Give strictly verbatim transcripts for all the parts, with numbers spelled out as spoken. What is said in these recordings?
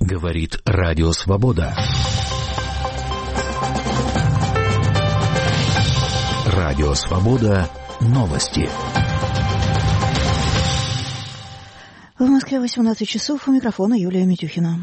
Говорит Радио Свобода. Радио Свобода. Новости. В Москве восемнадцать часов. У микрофона Юлия Митюхина.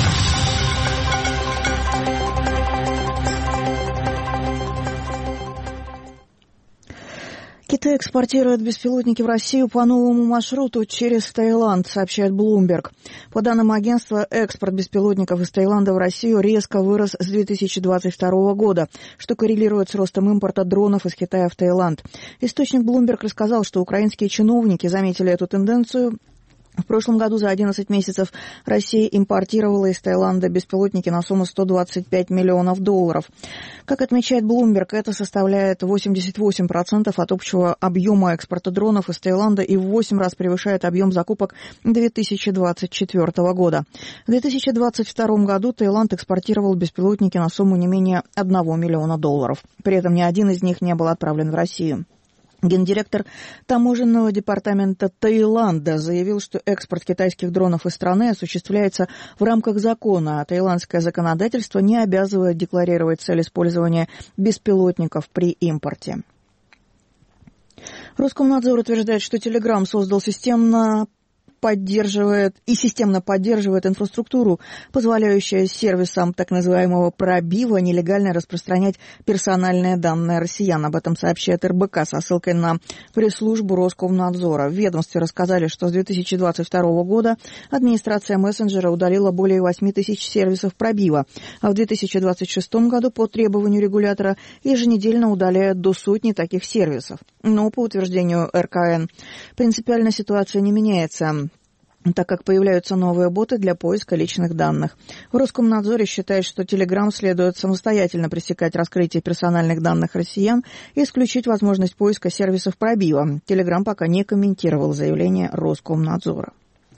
Китай экспортирует беспилотники в Россию по новому маршруту через Таиланд, сообщает Bloomberg. По данным агентства, экспорт беспилотников из Таиланда в Россию резко вырос с две тысячи двадцать второго года, что коррелирует с ростом импорта дронов из Китая в Таиланд. Источник Bloomberg рассказал, что украинские чиновники заметили эту тенденцию. В прошлом году за одиннадцать месяцев Россия импортировала из Таиланда беспилотники на сумму сто двадцать пять миллионов долларов. Как отмечает Bloomberg, это составляет восемьдесят восемь процентов от общего объема экспорта дронов из Таиланда и в восемь раз превышает объем закупок две тысячи двадцать четвёртого года. В две тысячи двадцать втором году Таиланд экспортировал беспилотники на сумму не менее одного миллиона долларов. При этом ни один из них не был отправлен в Россию. Гендиректор таможенного департамента Таиланда заявил, что экспорт китайских дронов из страны осуществляется в рамках закона, а таиландское законодательство не обязывает декларировать цель использования беспилотников при импорте. Роскомнадзор утверждает, что Telegram создал системно поддерживает и системно поддерживает инфраструктуру, позволяющую сервисам так называемого пробива нелегально распространять персональные данные россиян. Об этом сообщает эр бэ ка со ссылкой на пресс-службу Роскомнадзора. В ведомстве рассказали, что с две тысячи двадцать второго года администрация мессенджера удалила более восемь тысяч сервисов пробива, а в две тысячи двадцать шестом году по требованию регулятора еженедельно удаляют до сотни таких сервисов. Но, по утверждению эр ка эн, принципиально ситуация не меняется, так как появляются новые боты для поиска личных данных. В Роскомнадзоре считают, что Telegram следует самостоятельно пресекать раскрытие персональных данных россиян и исключить возможность поиска сервисов пробива. Telegram пока не комментировал заявление Роскомнадзора.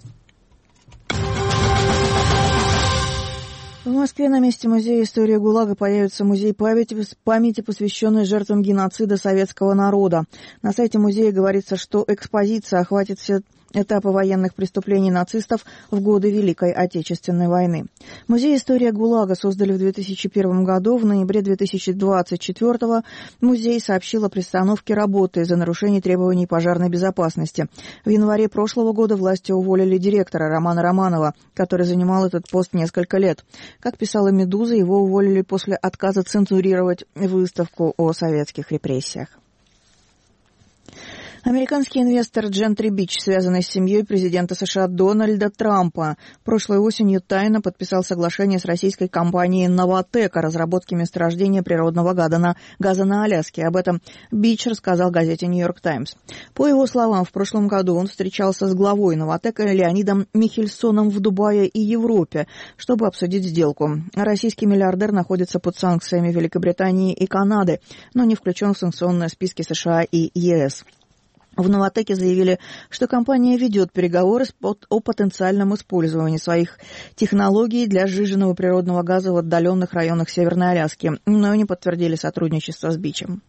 В Москве на месте Музея истории ГУЛАГа появится музей памяти, памяти, посвященный жертвам геноцида советского народа. На сайте музея говорится, что экспозиция охватит все этапы военных преступлений нацистов в годы Великой Отечественной войны. Музей истории ГУЛАГа создали в две тысячи первом году. В ноябре две тысячи двадцать четвёртого музей сообщил о приостановке работы из-за нарушений требований пожарной безопасности. В январе прошлого года власти уволили директора Романа Романова, который занимал этот пост несколько лет. Как писала «Медуза», его уволили после отказа цензурировать выставку о советских репрессиях. Американский инвестор Джентри Бич, связанный с семьей президента США Дональда Трампа, прошлой осенью тайно подписал соглашение с российской компанией «Новатэк» о разработке месторождения природного газа на, газа на Аляске. Об этом Бич рассказал газете «Нью-Йорк Таймс». По его словам, в прошлом году он встречался с главой «Новатэка» Леонидом Михельсоном в Дубае и Европе, чтобы обсудить сделку. Российский миллиардер находится под санкциями Великобритании и Канады, но не включен в санкционные списки США и е эс. В «Новатэке» заявили, что компания ведет переговоры о потенциальном использовании своих технологий для сжиженного природного газа в отдаленных районах Северной Аляски, но не подтвердили сотрудничество с Бичем.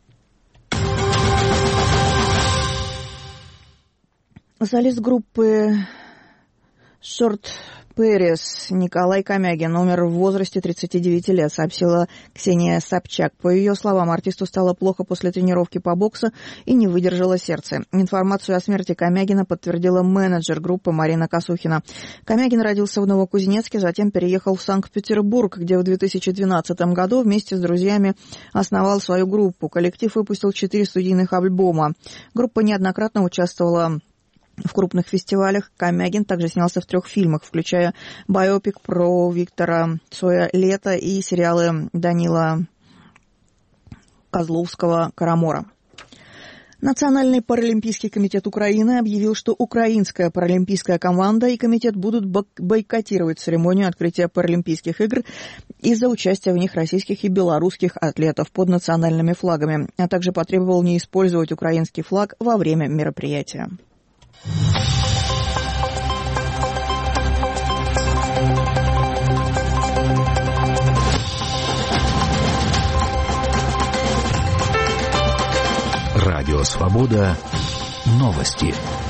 Солист группы Short Пэрис Николай Комягин умер в возрасте тридцати девяти лет, сообщила Ксения Собчак. По ее словам, артисту стало плохо после тренировки по боксу и не выдержало сердце. Информацию о смерти Комягина подтвердила менеджер группы Марина Косухина. Комягин родился в Новокузнецке, затем переехал в Санкт-Петербург, где в две тысячи двенадцатом году вместе с друзьями основал свою группу. Коллектив выпустил четыре студийных альбома. Группа неоднократно участвовала в крупных фестивалях. Комягин также снялся в трех фильмах, включая биопик про Виктора Цоя «Лето» и сериалы Данила Козловского «Карамора». Национальный паралимпийский комитет Украины объявил, что украинская паралимпийская команда и комитет будут бойкотировать церемонию открытия Паралимпийских игр из-за участия в них российских и белорусских атлетов под национальными флагами, а также потребовал не использовать украинский флаг во время мероприятия. Радио Свобода. Новости.